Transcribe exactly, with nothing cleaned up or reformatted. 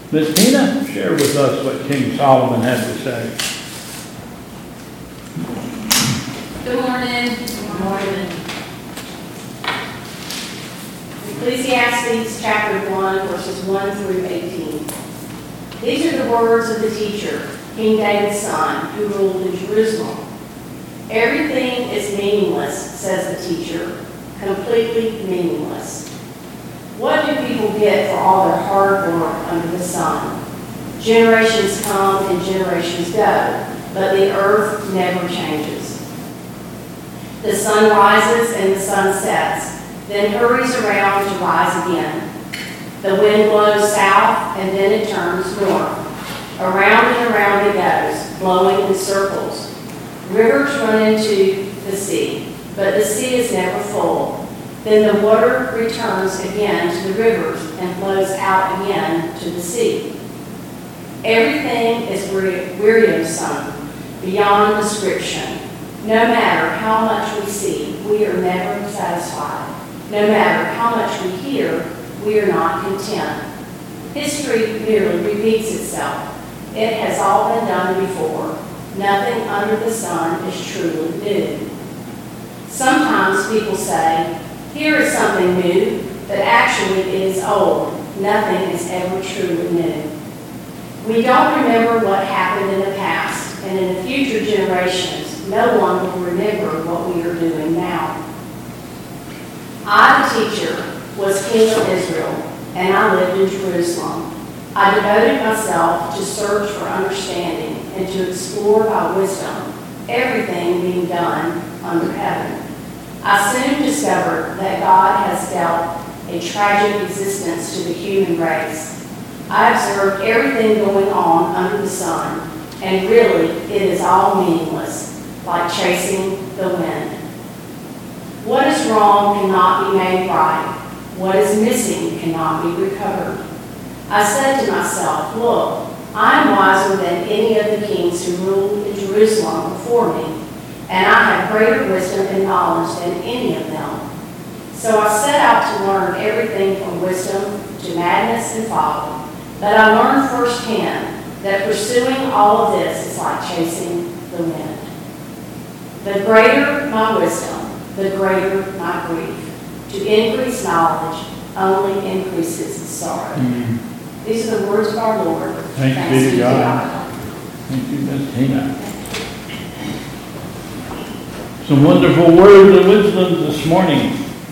Miss Tina, share with us what King Solomon had to say. Good morning. Good morning. Ecclesiastes chapter one, verses one through eighteen. These are the words of the teacher, King David's son, who ruled in Jerusalem. Everything is meaningless, says the teacher, completely meaningless. What do people get for all their hard work under the sun? Generations come and generations go, but the earth never changes. The sun rises and the sun sets, then hurries around to rise again. The wind blows south and then it turns north. Around and around it goes, blowing in circles. Rivers run into the sea, but the sea is never full. Then the water returns again to the rivers and flows out again to the sea. Everything is wearisome, beyond description. No matter how much we see, we are never satisfied. No matter how much we hear, we are not content. History merely repeats itself. It has all been done before. Nothing under the sun is truly new. Sometimes people say, here is something new, but actually it is old. Nothing is ever truly new. We don't remember what happened in the past, and in the future generations, no one will remember what we are doing now. I, the teacher, was king of Israel, and I lived in Jerusalem. I devoted myself to search for understanding and to explore by wisdom everything being done under heaven. I soon discovered that God has dealt a tragic existence to the human race. I observed everything going on under the sun, and really it is all meaningless, like chasing the wind. What is wrong cannot be made right. What is missing cannot be recovered. I said to myself, look, I am wiser than any of the kings who ruled in Jerusalem before me, and I have greater wisdom and knowledge than any of them. So I set out to learn everything from wisdom to madness and folly. But I learned firsthand that pursuing all of this is like chasing the wind. The greater my wisdom, the greater my grief. To increase knowledge only increases sorrow. Mm-hmm. These are the words of our Lord. Thanks, Thanks be to God. God. Thank you, Miss Tina. Some wonderful words of wisdom this morning.